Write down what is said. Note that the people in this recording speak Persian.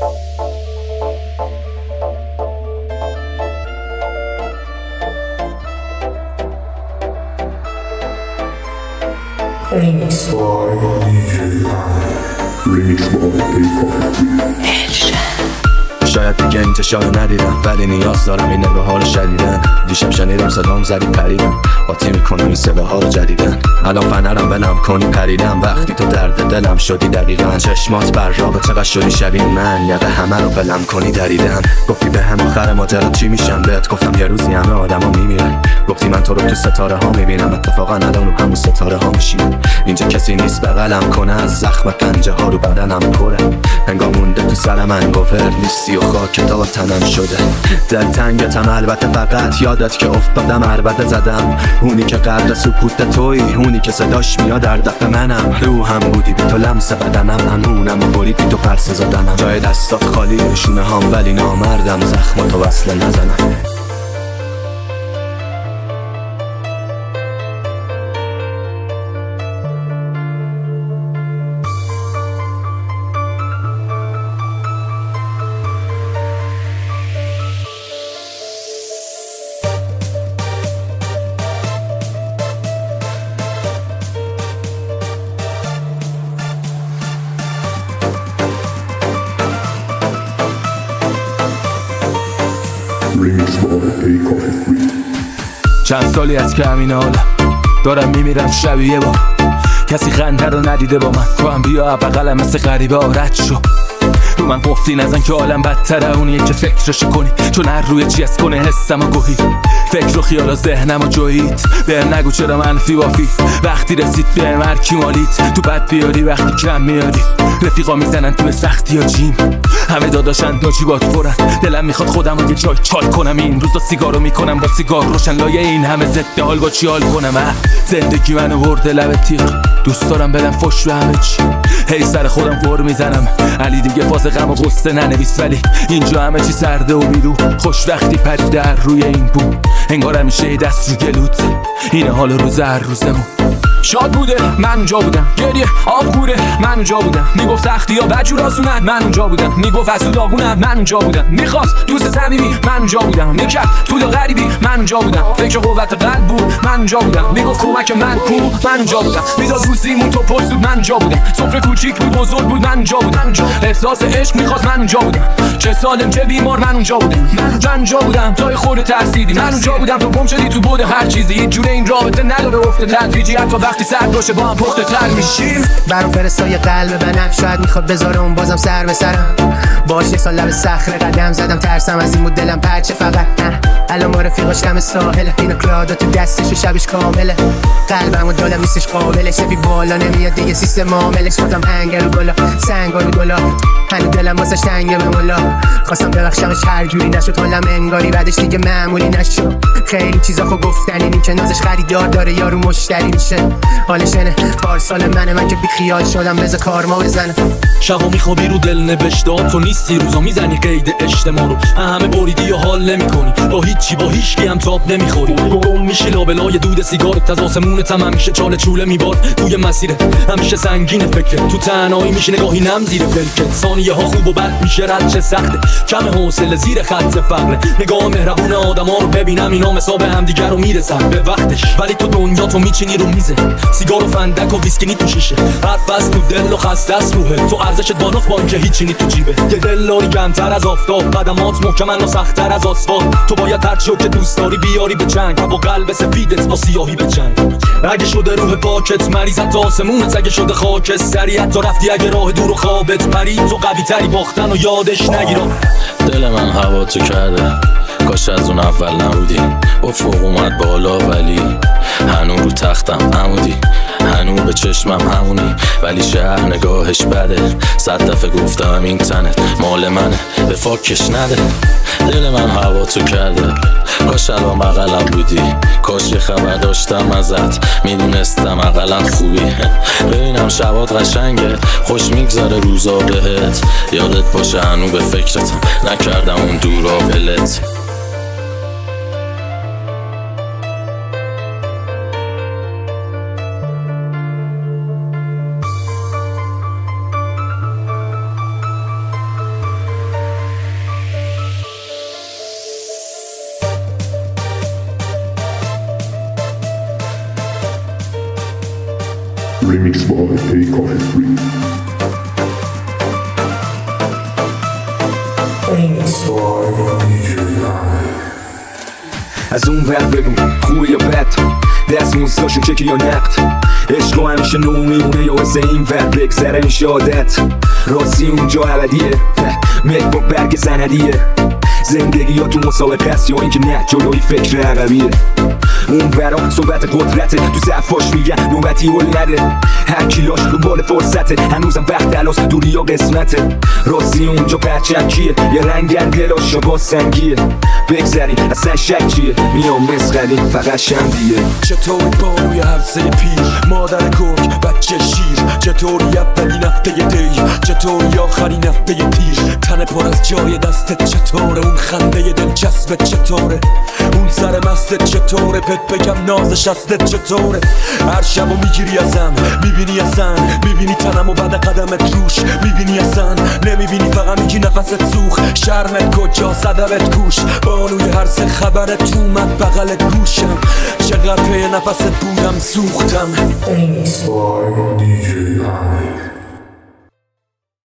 Remix by DJ Remix by A-Coffee. شاید دیگه انتشار ندیدم ولی نیاز دارم اینه به حال شدیدن. دیشب شنیدم صدام زدی پریدم قاطی میکنم این صداها رو جدیدن. الان فنرم بلم کنی پریدم وقتی تو درد دلم شدی دقیقا. چشمات بر رابه چقدر شدی شبیه من یقه همه رو بلم کنی دریدن. گفتی به هم آخر ماجرا چی میشم بهت گفتم یه روزی همه آدم ها میمیرن. گفتی من تو رو تو ستاره ها میبینم اتفاقا الان رو همون ستاره ها میشینم. اینجا کسی نیست بغلم کنه از زخم پنجه ها رو بدنم پره. انگار مونده تو سر من گوهر نیستی و خاک تا تنم شده. دلتنگتم البته فقط یادت که افتادم عربده زدم. اونی که غرق سکوت تویی اونی که صداش میاد در دفع منم. رو هم بودی بی تو لمس بدنم همونم و برید بی تو پرسه زدنم. جای دستات خالی شونه هم ولی نامردم زخماتو وصله نزنم. Remix by A-Coffee. چند سالی از که همین حالم دارم میمیرم شبیه با کسی خنده رو ندیده با من. تو هم بیا بغلم مثل غریبه رد شو. رو من قفلی نزن که عالم بدتره اونیه که فکرشو کنی چون هر روی چی از کنه حسم و گوهی. فکر و خیال و ذهنم و جویید بهم نگو چرا منفی وافی. وقتی رسید بهم هر کی مالید تو بد بیاری وقتی کم میاری. رفیقا میزنن توی سختی ها جیم همه داداشن ناجیبات پرن. دلم میخواد خودم رو یه جای چال کنم. این روزا سیگارو میکنم با سیگار روشن لایه این همه ضد حال با چی حال کنم. زندگی منو برده لب تیغ دوست دارم بدم فش به همه چی. هی سر خودم قر میزنم علی دیگه فاز غم و غصه ننویس ولی اینجا همه چی سرده و بیرو. خوش وقتی پریده هر روی این بو انگار همیشه دست رو گلوت. اینه حال روز هر روزمون. شاد بوده من اونجا بودم گریه آب خوره من اونجا بودم. میگفت سختی یا بجور آسونن من اونجا بودم. میگفت از تو داغونم من اونجا بودم. میخواست دوست صمیمی من اونجا بودم. میکرد تو دا غریبی من اونجا بودم. فکر قوت قلب بود من اونجا بودم. میگفت کمک من کو من اونجا بودم. میداد روزیمون تو پشت بود من اونجا بودم. سفره کوچیک بود بزرگ بود من اونجا بودم. احساس عشق میخواست من اونجا بودم. چه سالم چه بیمار من اونجا بودم. من اونجا بودم تا خود ترسیدی من اونجا بودم. تو گم شدی تو بود هر چیزی یه جوره این رابطه نداره افته تدریجی حتی وقتی سرد باشه با هم پخته تر میشیم. برام فرستای قلب منم شاید میخواد بذاره اون بازم سر به سرم. باش یه سال لب صخره قدم زدم ترسم از این بود دلم پرچه فقط. الان ما رفیقاش دم ساحل اینا کلادا تو دستش و شبش کامله. قلبم و دلم نیستش قابلش سفی بالا نمیاد دیگه سیستم عاملش. خودم هنگر و گلا سنگار و گلا هنو دلم واسش تنگه به مولا. خواستم ببخشمش هر جوری نشد حالم انگاری بعدش دیگه معمولی نشد. خیلی چیزا خو گفتنی این که نازش خریدار داره یارو مشتری میشه. حالش اینه پارسال من که بی خیال شدم بذار کارما بزنه. شبا میخوابی رو دل نوشتات تو نیستی روزا میزنی قید اجتماع رو. همه بریدی و حال نمیکنی با هیچی با هیچکی هم تاب نمیخوری. گم میشی لابلای دود سیگارت از آسمونت هم همیشه چاله چوله میبار. توی مسیرت همیشه سنگینه فکرت تو تنهایی میشی نگاهی نم زیر پلکت. ثانیه ها خوب و بد میشه رد چه سخته کم حوصله زیر خط فقره. نگاه مهربون آدما رو ببینم اینا مساب هم دیگه رو میرسن به وقتش. ولی تو دنیا تو میچینی رو میزه سیگار و فندک و ویسکی تو شیشه. حرف از تو دل و خسته است روحه تو ارزشت بالاست با اینکه هیچی نی تو جیبه. یه دل داری کمتر از آفتاب قدمات محکمن و سخت‌تر از آسفالت. تو باید هر چیو که دوست داری بیاری به چنگ با قلب سفیدت با سیاهی به چنگ. اگه شده روح پاکت مریضت تا آسمونت اگه شده خاکستریت تا رفتی اگه راه دور و خوابت پرید تو قوی تری باختن و یادش نگیرم. دل من هوا تو کرده کاش از اون اول نبودی. افق اومد بالا ولی هنو رو تختم عمودی. هنو به چشمم همونی ولی شهر نگاهش بده. 100 دفعه گفتم این تنت مال منه به فاکش نده. دل من هوا تو کرده کاش الان بغلم بودی. کاش یه خبر داشتم ازت میدونستم اقلا خوبی. ببینم شبات قشنگه خوش میگذره روزا بهت. یادت باشه هنو به فکرتم نکردم اون دورا ولت. Remix by A Coffee Free. Remix by DJ Ahmed. از اون ور بگو خوبه یا بد، دست موزداشون چکی یا نقد، عشق و همیشه نو میمونه یا واسه این ور بگذره این شادت. راستی اونجا ابدیه، ملک با برگ سندیه، زندگی یا تو مسابقه است یا اینکه نه جلوی فکر عقبیه. اون برام صحبت قدرته، تو صفاش میگن نوبتی هل نده، هر کیلاش رو بال فرصته، هنوزم وقت دلاس دوری یا قسمته. راستی اونجا پرچم کیه، یه رنگن دلاش یا با سنگیه، بگذریم اصلا شک چیه، میام مسخریم فقط شمدیه. چطوری باروی حرسه پیر، مادر کرک بچه شیر، چطوری اولین هفته دی، چطوری آخرین هفته تیر، تن پر از جای دستت چطوره، اون خنده دلچسبت چطوره، اون سر مستت چطوره، بهت بگم نازش هستت چطوره. هر شبو میگیری ازم، میبینی اصلا، میبینی تنمو بعد قدمت روش، میبینی اصلا، نمیبینی فقط میگی نفست سوخ، شرمت کجا صدمت کوش، بانوی هر سه خبرت اومد بغلت گوشم، چقدر پی نفست بودم سوختم. Remix by DJ Ahmed.